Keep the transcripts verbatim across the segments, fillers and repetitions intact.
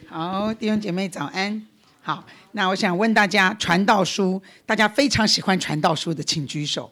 好，弟兄姐妹早安。好，那我想问大家，传道书，大家非常喜欢传道书的，请举手。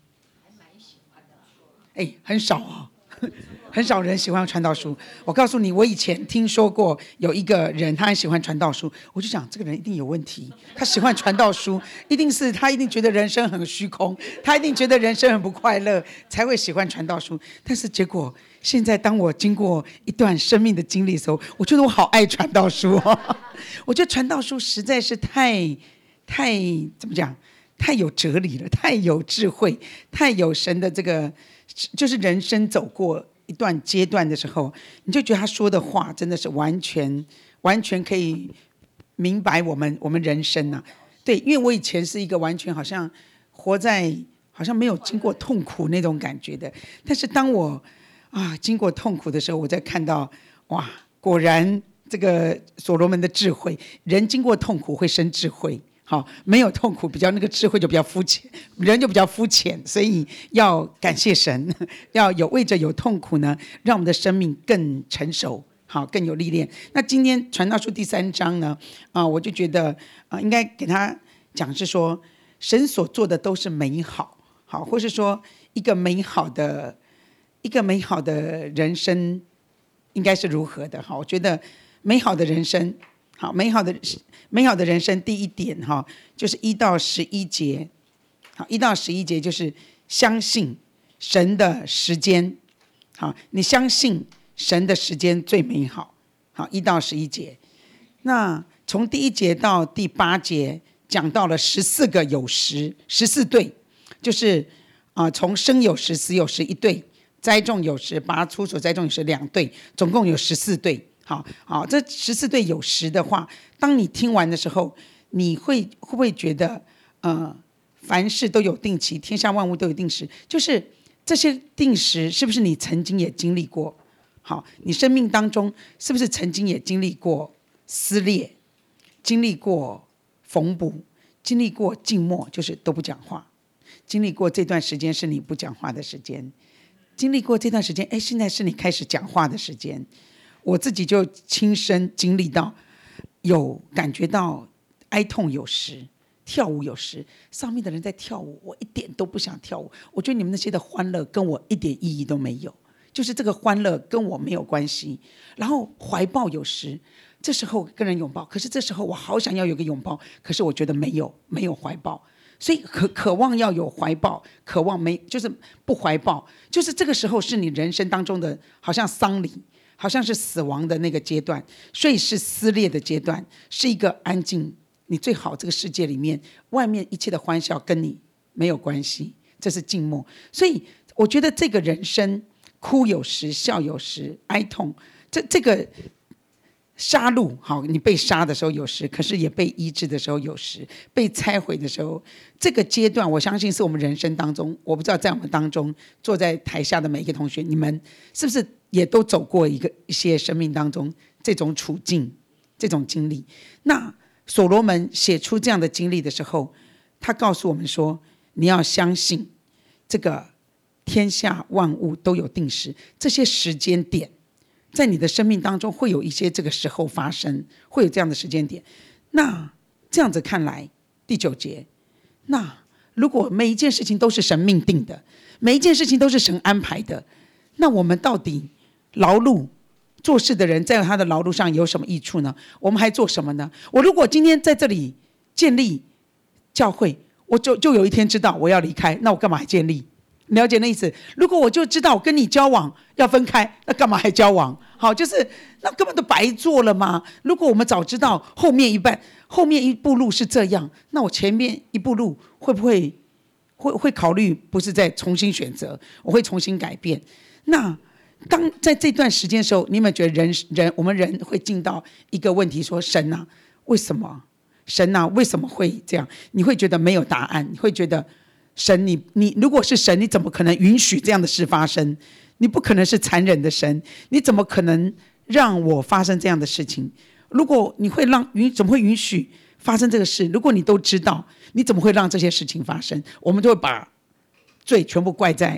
哎，很少哦，很少人喜欢传道书。我告诉你，我以前听说过有一个人，他很喜欢传道书，我就想这个人一定有问题。他喜欢传道书，一定是他一定觉得人生很虚空，他一定觉得人生很不快乐，才会喜欢传道书。但是结果，现在当我经过一段生命的经历的时候，我觉得我好爱传道书哦。我觉得传道书实在是太太怎么讲，太有哲理了，太有智慧，太有神的这个。就是人生走过一段阶段的时候，你就觉得他说的话真的是完全完全可以明白我们我们人生啊。对，因为我以前是一个完全好像活在好像没有经过痛苦那种感觉的，但是当我啊经过痛苦的时候，我在看到哇，果然这个所罗门的智慧，人经过痛苦会生智慧。好，没有痛苦，比较那个智慧就比较肤浅，人就比较肤浅，所以要感谢神，要有为着有痛苦呢，让我们的生命更成熟，好，更有历练。那今天传道书第三章呢，啊、呃，我就觉得啊、呃，应该给他讲是说，神所做的都是美好，好，或是说一个美好的一个美好的人生应该是如何的？好，我觉得美好的人生。好，美好的美好的人生，第一点哈，就是一到十一节。好，一到十一节就是相信神的时间。好，你相信神的时间最美好。好，一到十一节。那从第一节到第八节讲到了十四个有时，十四对，就是啊、呃，从生有时、死有时一对，栽种有时、拔出所栽种有时两对，总共有十四对。好好，这十四对有时的话，当你听完的时候，你会会不会觉得，呃，凡事都有定期，天下万物都有定时，就是这些定时是不是你曾经也经历过？好，你生命当中是不是曾经也经历过撕裂，经历过缝补，经历过静默，就是都不讲话，经历过这段时间是你不讲话的时间，经历过这段时间，哎，现在是你开始讲话的时间。我自己就亲身经历到，有感觉到哀痛有时，跳舞有时。上面的人在跳舞，我一点都不想跳舞。我觉得你们那些的欢乐跟我一点意义都没有，就是这个欢乐跟我没有关系。然后怀抱有时，这时候跟人拥抱，可是这时候我好想要有个拥抱，可是我觉得没有，没有怀抱。所以渴渴望要有怀抱，渴望没就是不怀抱，就是这个时候是你人生当中的好像丧礼。好像是死亡的那个阶段，所以是撕裂的阶段，是一个安静。你最好这个世界里面，外面一切的欢笑跟你没有关系，这是静默。所以我觉得这个人生，哭有时，笑有时，哀痛，这这个杀戮，好，你被杀的时候有时，可是也被医治的时候有时，被拆毁的时候，这个阶段，我相信是我们人生当中，我不知道在我们当中坐在台下的每一个同学，你们是不是也都走过一个一些生命当中这种处境、这种经历？那所罗门写出这样的经历的时候，他告诉我们说，你要相信这个天下万物都有定时，这些时间点。在你的生命当中会有一些这个时候发生，会有这样的时间点。那这样子看来，第九节，那如果每一件事情都是神命定的，每一件事情都是神安排的，那我们到底劳碌做事的人在他的劳碌上有什么益处呢？我们还做什么呢？我如果今天在这里建立教会，我就就有一天知道我要离开，那我干嘛还建立？了解那意思？如果我就知道我跟你交往要分开，那干嘛还交往？好，就是那根本都白做了嘛。如果我们早知道后面一半、后面一步路是这样，那我前面一步路会不会会会考虑不是再重新选择？我会重新改变。那当在这段时间的时候，你有没有觉得人人我们人会进到一个问题说：神啊，为什么？神啊，为什么会这样？你会觉得没有答案，你会觉得。神你，你如果是神，你怎么可能允许这样的事发生？你不可能是残忍的神，你怎么可能让我发生这样的事情？如果你会让允，怎么会允许发生这个事？如果你都知道，你怎么会让这些事情发生？我们就会把罪全部怪在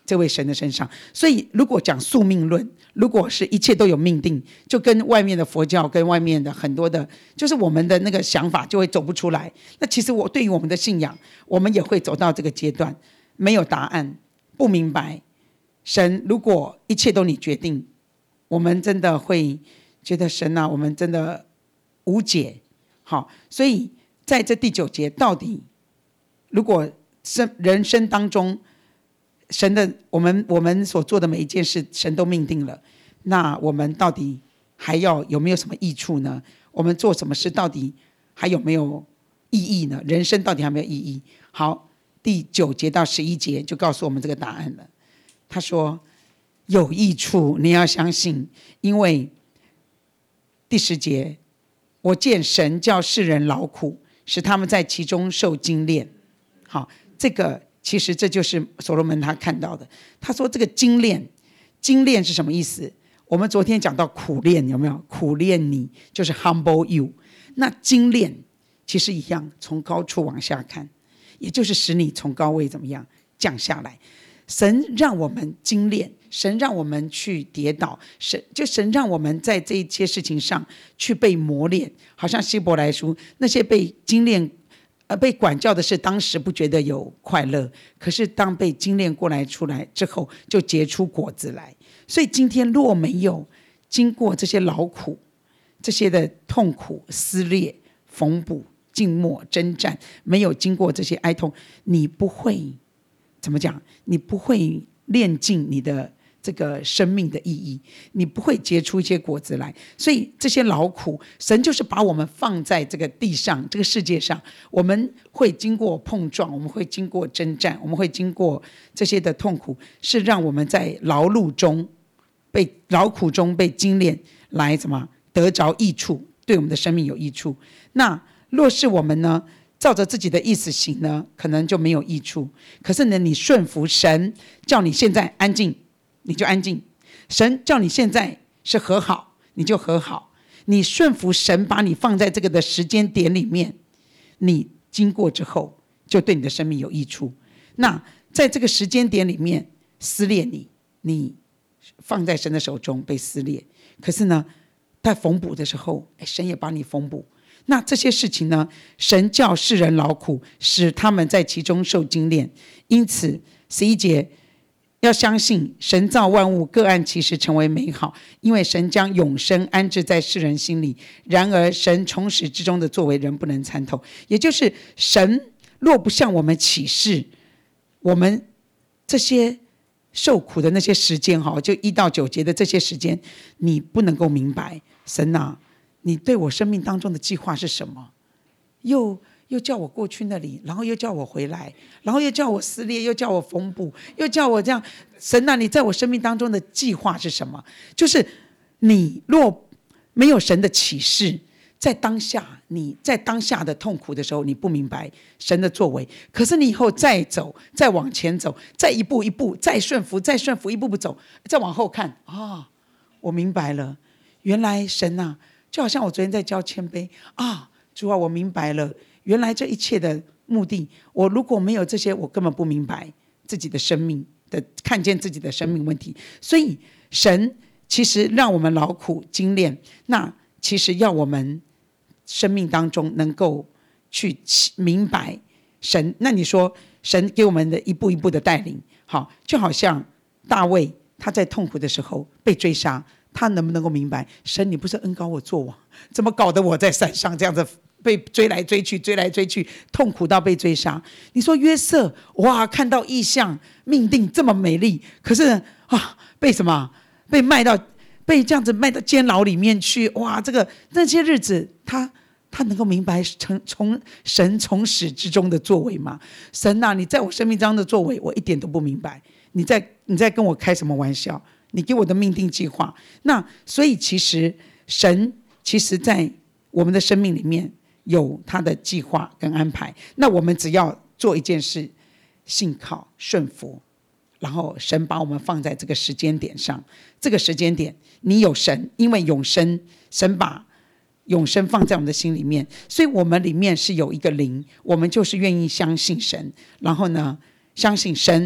这位神的身上。所以如果讲宿命论，如果是一切都有命定，就跟外面的佛教跟外面的很多的就是我们的那个想法就会走不出来。那其实我对于我们的信仰，我们也会走到这个阶段，没有答案，不明白神如果一切都你决定，我们真的会觉得神啊，我们真的无解。好，所以在这第九节，到底如果人生当中神的我们我们所做的每一件事神都命定了，那我们到底还要有没有什么益处呢？我们做什么事到底还有没有意义呢？人生到底还有没有意义？好，第九节到十一节就告诉我们这个答案了。他说有益处，你要相信，因为第十节，我见神叫世人劳苦，使他们在其中受精炼。好，这个其实这就是所罗门他看到的。他说这个精炼，精炼是什么意思？我们昨天讲到苦练，有没有？苦练你就是 humble you。 那精炼其实一样，从高处往下看，也就是使你从高位怎么样降下来。神让我们精炼，神让我们去跌倒，神就神让我们在这一些事情上去被磨练。好像希伯来书那些被精炼呃，被管教的是当时不觉得有快乐，可是当被精炼过来出来之后，就结出果子来。所以今天若没有经过这些劳苦，这些的痛苦、撕裂、缝补、静默、征战，没有经过这些哀痛，你不会怎么讲？你不会炼尽你的这个生命的意义，你不会结出一些果子来。所以这些劳苦，神就是把我们放在这个地上，这个世界上，我们会经过碰撞，我们会经过征战，我们会经过这些的痛苦，是让我们在劳碌中被劳苦中被精炼，来怎么得着益处，对我们的生命有益处。那若是我们呢，照着自己的意思行呢，可能就没有益处。可是呢，你顺服神，叫你现在安静，你就安静；神叫你现在是和好，你就和好。你顺服神，把你放在这个的时间点里面，你经过之后，就对你的生命有益处。那在这个时间点里面撕裂你，你放在神的手中被撕裂。可是呢，在缝补的时候，神也把你缝补。那这些事情呢，神叫世人劳苦，使他们在其中受精炼。因此十一节要相信神造万物各按其时成为美好，因为神将永生安置在世人心里。然而神从始至终的作为人不能参透，也就是神若不向我们启示，我们这些受苦的那些时间，就一到九节的这些时间，你不能够明白神啊，你对我生命当中的计划是什么？又又叫我过去那里，然后又叫我回来，然后又叫我撕裂，又叫我缝补，又叫我这样。神啊，你在我生命当中的计划是什么？就是你若没有神的启示，在当下你在当下的痛苦的时候，你不明白神的作为。可是你以后再走，再往前走，再一步一步，再顺服，再顺服，一步步走，再往后看啊，我明白了，原来神啊，就好像我昨天在教谦卑啊，主啊，我明白了，原来这一切的目的，我如果没有这些，我根本不明白自己的生命的，看见自己的生命问题。所以神其实让我们劳苦精炼，那其实要我们生命当中能够去明白神。那你说神给我们的一步一步的带领，好，就好像大卫他在痛苦的时候被追杀，他能不能够明白神，你不是恩膏我做王，怎么搞得我在山上这样子被追来追去，追来追去，痛苦到被追杀？你说约瑟，哇，看到异象，命定这么美丽，可是啊，被什么？被卖到，被这样子卖到监牢里面去，哇，这个那些日子，他他能够明白从从神从始至终的作为吗？神啊，你在我生命当中的作为，我一点都不明白。你在你在跟我开什么玩笑？你给我的命定计划。那所以其实神其实在我们的生命里面有他的计划跟安排。那我们只要做一件事，信靠顺服，然后神把我们放在这个时间点上。这个时间点你有神，因为永生，神把永生放在我们的心里面，所以我们里面是有一个灵，我们就是愿意相信神，然后呢相信神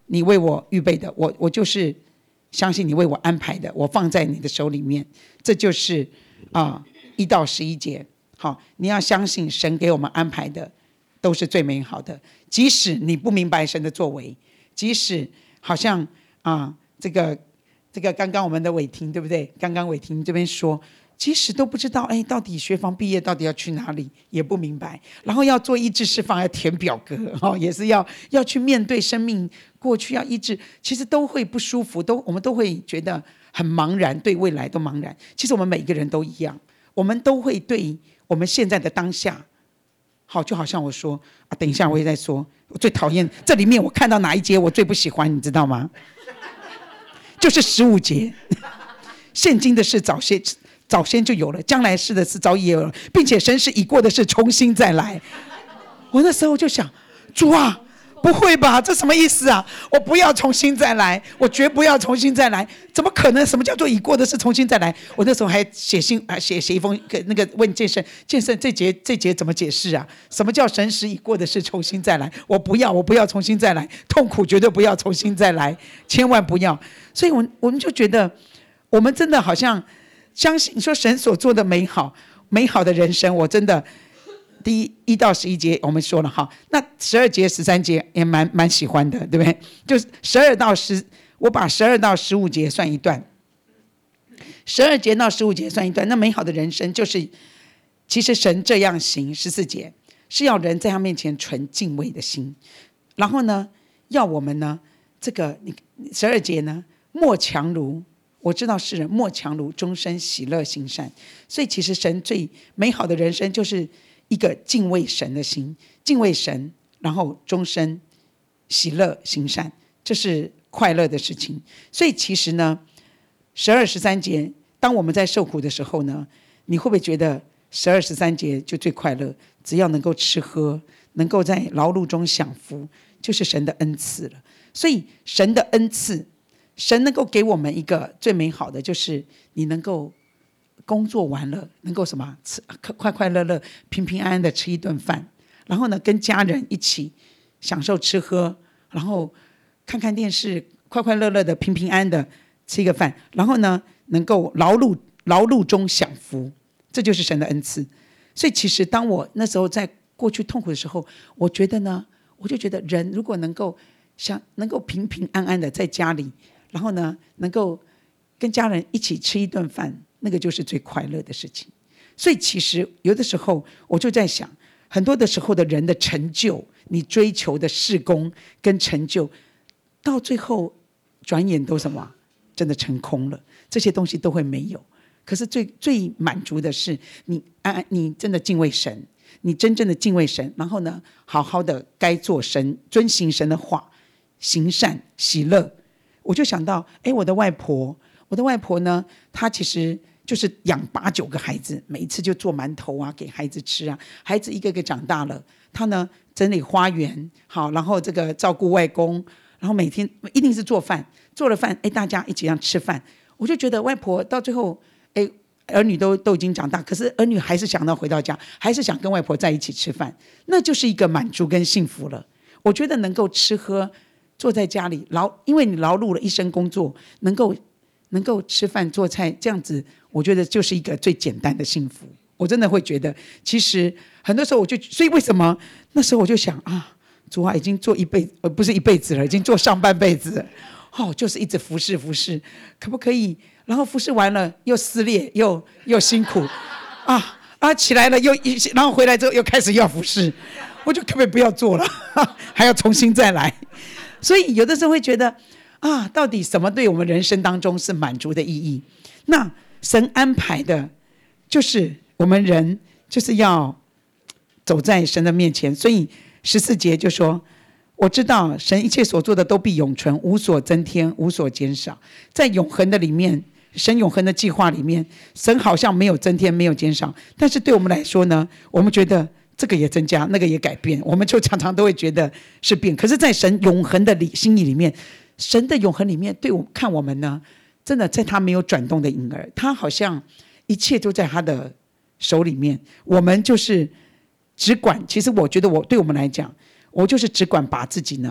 你为我预备的，我我就是相信你为我安排的，我放在你的手里面。这就是啊一到十一节。好，你要相信神给我们安排的都是最美好的，即使你不明白神的作为，即使好像啊这个这个刚刚我们的伟霆对不对？刚刚伟霆这边说，即使都不知道，哎，到底学房毕业到底要去哪里，也不明白。然后要做医治释放，要填表格，哦，也是要要去面对生命过去要医治，其实都会不舒服，都我们都会觉得很茫然，对未来都茫然。其实我们每一个人都一样，我们都会对我们现在的当下，好，就好像我说啊，等一下我也在说，我最讨厌这里面我看到哪一节我最不喜欢，你知道吗？就是十五节，现今的事早些早先就有了，将来事的事早已有了，并且神使已过的事重新再来。我那时候就想，主啊，不会吧，这什么意思啊？我不要重新再来，我绝不要重新再来，怎么可能？什么叫做已过的事重新再来？我那时候还写信啊，写写一封那个问建圣，建圣这节这节怎么解释啊？什么叫神使已过的事重新再来？我不要，我不要重新再来，痛苦绝对不要重新再来，千万不要。所以我，我们就觉得，我们真的好像相信说神所做的美好，美好的人生，我真的。第一一到十一节我们说了哈，那十二节十三节也蛮蛮喜欢的，对不对？就是十二到十，我把十二到十五节算一段，十二节到十五节算一段。那美好的人生就是，其实神这样行，十四节是要人在他面前存敬畏的心，然后呢，要我们呢，这个你十二节呢，莫强如。我知道世人莫强如终身喜乐行善，所以其实神最美好的人生就是一个敬畏神的心，敬畏神，然后终身喜乐行善，这是快乐的事情。所以其实呢，十二十三节，当我们在受苦的时候呢，你会不会觉得十二十三节就最快乐？只要能够吃喝，能够在劳碌中享福，就是神的恩赐了。所以神的恩赐。神能够给我们一个最美好的，就是你能够工作完了，能够什么吃快快乐乐、平平安安的吃一顿饭，然后呢，跟家人一起享受吃喝，然后看看电视，快快乐乐的、平平安安的吃一个饭，然后呢，能够劳碌劳碌中享福，这就是神的恩赐。所以，其实当我那时候在过去痛苦的时候，我觉得呢，我就觉得人如果能够想能够平平安安的在家里。然后呢，能够跟家人一起吃一顿饭，那个就是最快乐的事情。所以其实有的时候我就在想，很多的时候的人的成就，你追求的事工跟成就，到最后转眼都什么，真的成空了，这些东西都会没有。可是最最满足的是你，啊，你真的敬畏神，你真正的敬畏神，然后呢，好好的该做神，遵行神的话，行善喜乐。我就想到，哎，我的外婆，我的外婆呢，她其实就是养八九个孩子，每一次就做馒头啊，给孩子吃啊。孩子一个个长大了，她呢整理花园，好，然后这个照顾外公，然后每天一定是做饭，做了饭，哎，大家一起让吃饭。我就觉得外婆到最后，哎，儿女都都已经长大，可是儿女还是想到回到家，还是想跟外婆在一起吃饭，那就是一个满足跟幸福了。我觉得能够吃喝。坐在家里劳，因为你劳碌了一生工作，能够能够吃饭做菜这样子，我觉得就是一个最简单的幸福。我真的会觉得，其实很多时候我就，所以为什么那时候我就想啊，主啊，已经做一辈子，呃，不是一辈子了，已经做上半辈子了，哦，就是一直服侍服侍，可不可以？然后服侍完了又撕裂，又又辛苦，啊啊，起来了又，然后回来之后又开始要服侍，我就可不可以不要做了，还要重新再来。所以有的时候会觉得啊，到底什么对我们人生当中是满足的意义？那神安排的就是我们人就是要走在神的面前。所以十四节就说，我知道神一切所做的都必永存，无所增添，无所减少。在永恒的里面，神永恒的计划里面，神好像没有增添，没有减少，但是对我们来说呢，我们觉得这个也增加，那个也改变，我们就常常都会觉得是变。可是在神永恒的心意里面，神的永恒里面对我看我们呢，真的在他没有转动的婴儿，他好像一切都在他的手里面，我们就是只管，其实我觉得我对我们来讲，我就是只管把自己呢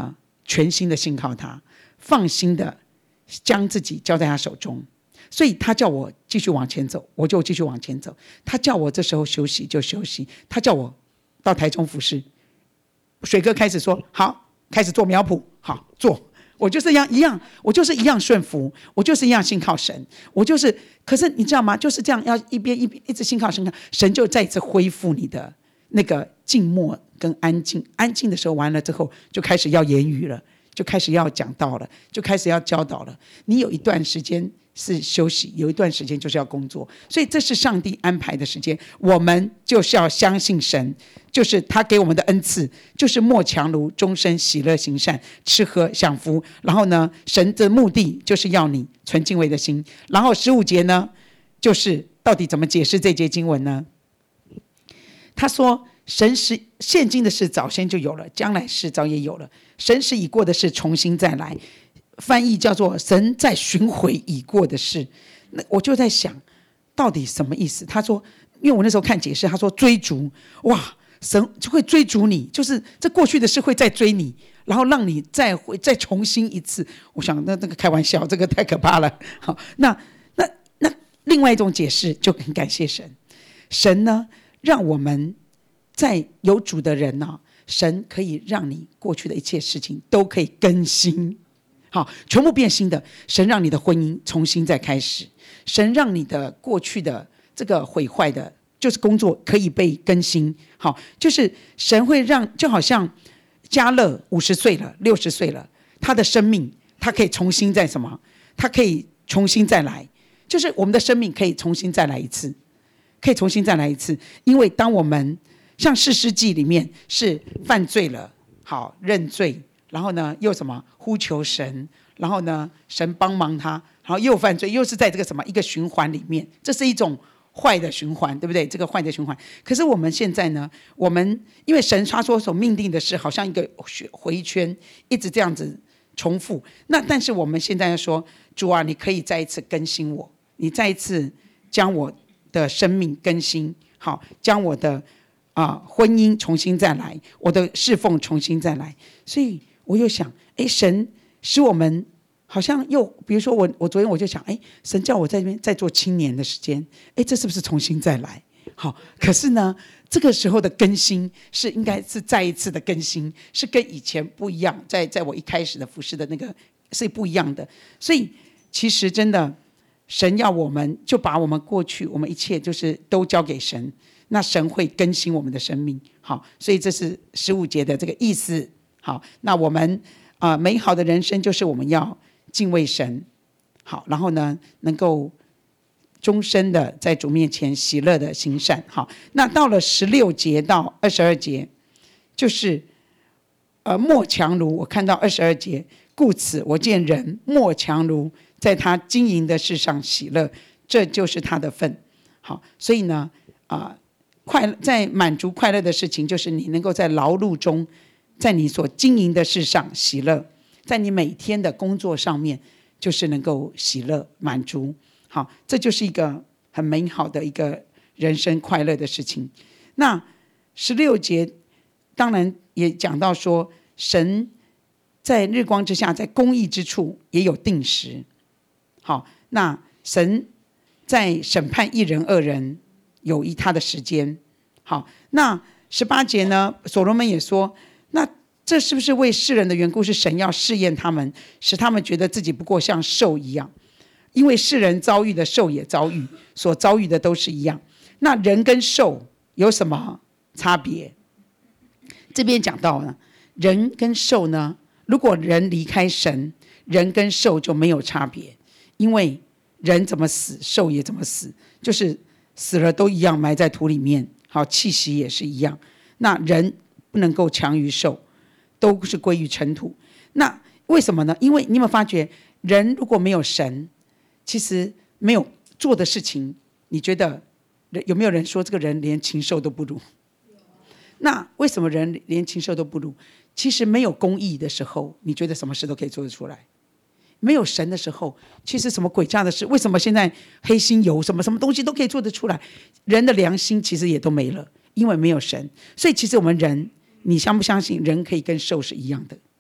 全心的信靠他，放心的将自己交在他手中。所以他叫我继续往前走，我就继续往前走。他叫我这时候休息就休息。他叫我到台中服事，水哥开始说好，开始做苗圃，好做。我就是一样一样，我就是一样顺服，我就是一样信靠神，我就是。可是你知道吗？就是这样，要一边一边一直信靠神，神就再一次恢复你的那个静默跟安静。安静的时候完了之后，就开始要言语了，就开始要讲道了，就开始要教导了。你有一段时间是休息，有一段时间就是要工作，所以这是上帝安排的时间。我们就是要相信神，就是他给我们的恩赐，就是莫强如终身喜乐行善，吃喝享福。然后呢，神的目的就是要你存敬畏的心。然后十五节呢，就是到底怎么解释这节经文呢？他说神使现今的事早先就有了，将来事早也有了，神使已过的事重新再来。翻译叫做神在寻回已过的事。那我就在想到底什么意思。他说因为我那时候看解释，他说追逐，哇，神就会追逐你，就是这过去的事会再追你，然后让你再会再重新一次。我想那那个开玩笑，这个太可怕了。好，那那那另外一种解释就很感谢神，神呢让我们在有主的人呢、啊，神可以让你过去的一切事情都可以更新。好，全部变新的。神让你的婚姻重新再开始，神让你的过去的这个毁坏的，就是工作可以被更新。好，就是神会让，就好像迦勒五十岁了，六十岁了，他的生命他可以重新再什么？他可以重新再来，就是我们的生命可以重新再来一次，可以重新再来一次。因为当我们像士师记里面是犯罪了，好认罪。然后呢，又什么呼求神，然后呢，神帮忙他，然后又犯罪，又是在这个什么一个循环里面，这是一种坏的循环，对不对？这个坏的循环。可是我们现在呢，我们因为神他说所命定的事，好像一个回圈，一直这样子重复。那但是我们现在要说，主啊，你可以再一次更新我，你再一次将我的生命更新，好，将我的啊、呃、婚姻重新再来，我的侍奉重新再来，所以。我又想，哎，神使我们好像又，比如说我，我昨天我就想，哎，神叫我在这边再做青年的时间，哎，这是不是重新再来？好，可是呢，这个时候的更新是应该是再一次的更新，是跟以前不一样，在在我一开始的服事的那个是不一样的。所以其实真的，神要我们就把我们过去我们一切就是都交给神，那神会更新我们的生命。好，所以这是十五节的这个意思。好，那我们啊、呃，美好的人生就是我们要敬畏神，好，然后呢，能够终身的在主面前喜乐的行善。好，那到了十六节到二十二节，就是呃莫强如，我看到二十二节，故此我见人莫强如在他经营的事上喜乐，这就是他的份。好，所以呢，啊、呃，快在满足快乐的事情，就是你能够在劳碌中。在你所经营的事上喜乐，在你每天的工作上面就是能够喜乐满足。好，这就是一个很美好的一个人生快乐的事情。那十六节当然也讲到说，神在日光之下，在公义之处也有定时。好，那神在审判一人二人有一他的时间。好，那十八节呢，所罗门也说，那这是不是为世人的缘故，是神要试验他们，使他们觉得自己不过像兽一样？因为世人遭遇的，兽也遭遇，所遭遇的都是一样。那人跟兽有什么差别？这边讲到呢，人跟兽呢，如果人离开神，人跟兽就没有差别，因为人怎么死，兽也怎么死，就是死了都一样，埋在土里面。好，气息也是一样。那人不能够强于兽，都是归于尘土。那为什么呢？因为你有没有发觉，人如果没有神，其实没有做的事情，你觉得有没有人说这个人连禽兽都不如？那为什么人连禽兽都不如？其实没有公义的时候，你觉得什么事都可以做得出来。没有神的时候，其实什么诡诈的事，为什么现在黑心油什么什么东西都可以做得出来？人的良心其实也都没了，因为没有神。所以其实我们人，你相不相信人可以跟兽是一样的？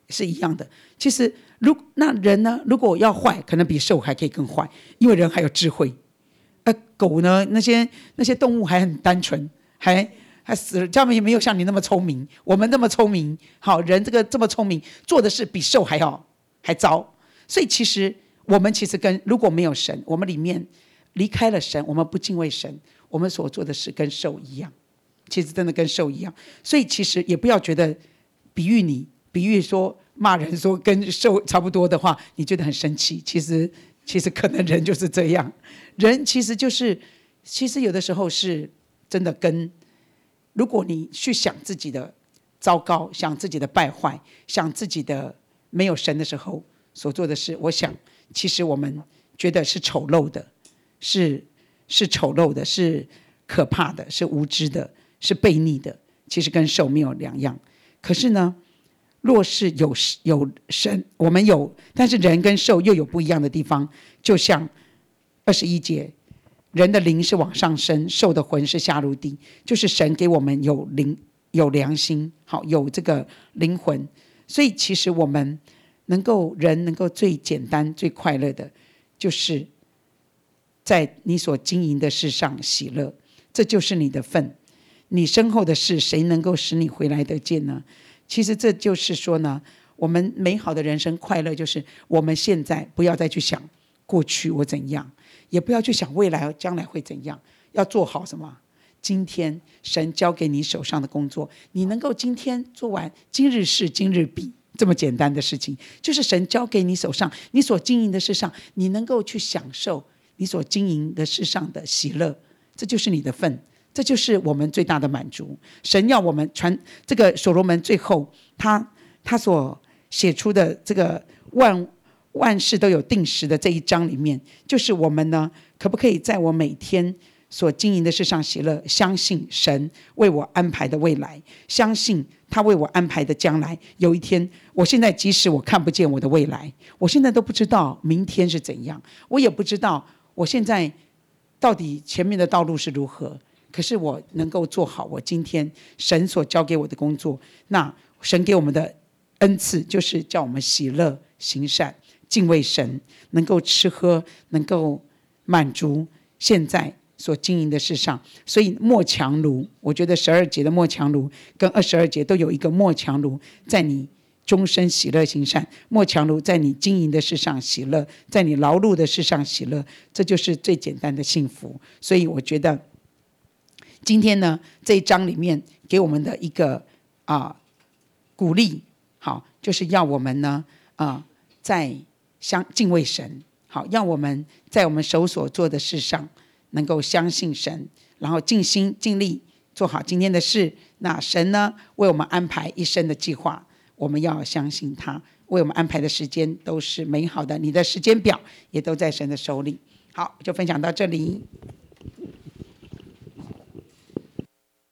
是一样的。其实如那人呢，如果要坏，可能比兽还可以更坏，因为人还有智慧。呃，狗呢，那些那些动物还很单纯，还还死了，他们也没有像你那么聪明，我们那么聪明。好，人这个这么聪明，做的事比兽还要还糟。所以其实我们其实跟如果没有神，我们里面离开了神，我们不敬畏神，我们所做的事跟兽一样，其实真的跟兽一样。所以其实也不要觉得比喻你，比喻说骂人说跟兽差不多的话，你觉得很生气。其实其实可能人就是这样，人其实就是其实有的时候是真的跟。如果你去想自己的糟糕，想自己的败坏，想自己的没有神的时候所做的事，我想其实我们觉得是丑陋的，是是丑陋的，是可怕的，是无知的，是悖逆的，其实跟兽没有两样。可是呢，若是有有神，我们有，但是人跟兽又有不一样的地方。就像二十一节，人的灵是往上升，兽的魂是下入地，就是神给我们有灵有良心，好，有这个灵魂。所以其实我们能够人能够最简单最快乐的，就是在你所经营的事上喜乐，这就是你的份。你身后的事，谁能够使你回来得见呢？其实这就是说呢，我们美好的人生快乐，就是我们现在不要再去想过去我怎样，也不要去想未来将来会怎样，要做好什么？今天神交给你手上的工作，你能够今天做完，今日事今日毕，这么简单的事情，就是神交给你手上，你所经营的事上，你能够去享受你所经营的事上的喜乐，这就是你的份，这就是我们最大的满足。神要我们传这个所罗门最后他他所写出的这个万万事都有定时的这一章里面，就是我们呢，可不可以在我每天所经营的事上喜乐，相信神为我安排的未来，相信他为我安排的将来。有一天，我现在即使我看不见我的未来，我现在都不知道明天是怎样，我也不知道我现在到底前面的道路是如何，可是我能够做好我今天神所交给我的工作。那神给我们的恩赐就是叫我们喜乐行善，敬畏神，能够吃喝，能够满足现在所经营的事上。所以莫强如，我觉得十二节的莫强如跟二十二节都有一个莫强如，在你终身喜乐行善，莫强如在你经营的事上喜乐，在你劳碌的事上喜乐，这就是最简单的幸福。所以我觉得今天呢，这一章里面给我们的一个啊、鼓励，好，就是要我们呢啊、呃、在相敬畏神，好，让我们在我们手所做的事上能够相信神，然后尽心尽力做好今天的事。那神呢为我们安排一生的计划，我们要相信他为我们安排的时间都是美好的，你的时间表也都在神的手里。好，就分享到这里。